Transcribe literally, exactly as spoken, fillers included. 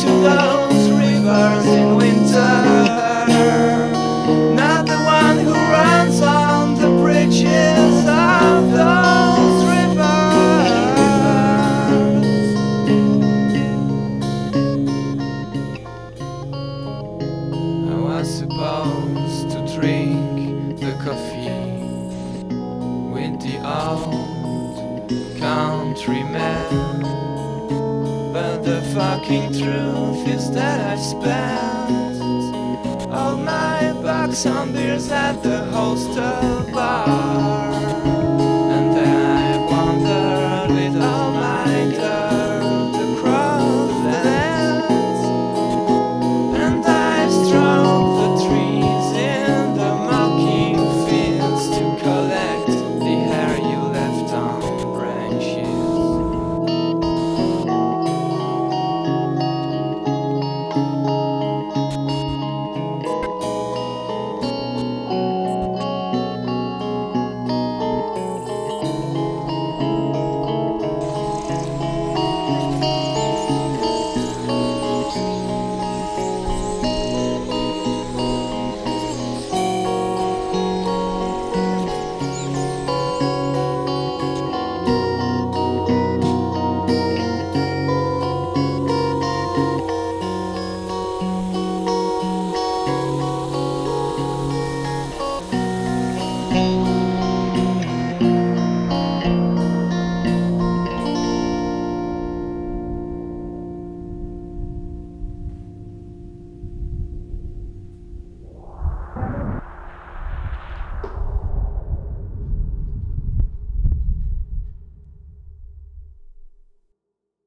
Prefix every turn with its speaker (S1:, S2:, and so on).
S1: to those rivers in winter, not the one who runs on the bridges of those rivers. I was supposed to drink the coffee with the old countryman, but the fucking truth is that I spent all my bucks on beers at the hostel bar.